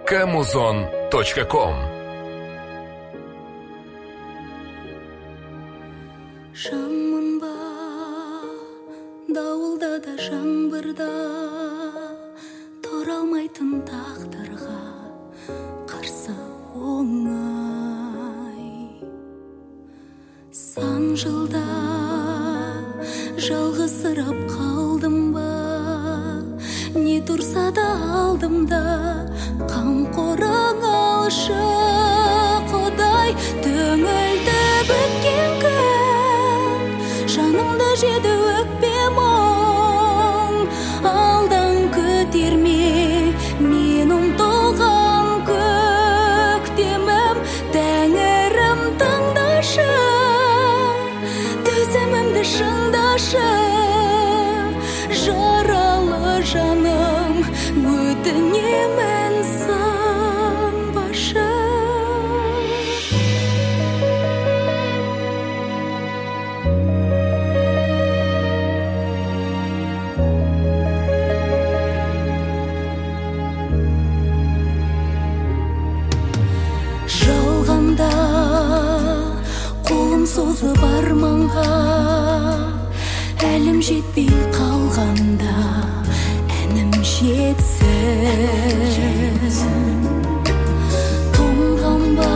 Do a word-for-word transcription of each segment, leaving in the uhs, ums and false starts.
камузон точка ком. Жанмын ба, дауылда да жаңбырда, тұра алмайтын тағдырға қарсы оңай. Сан жылда жалғызсырап қалдым ба, не тұрса да алдымда, қамқорың алшы Құдай. Түңілді біткен күн, жанымды жеді өкпе мұң. Алдан көтерме мен ұмтылған көктемім. Тәңірім тыңдашы, төзімімді шыңдашы. Жаралы жаным, өтінемін сынбашы. Жалғанда қолым созып арманға, әлім жетпей қалғанда әнім жетсін. Тоңған ба,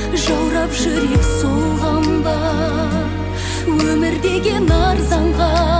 жаурап жүрек солған ба, өмір деген арзанға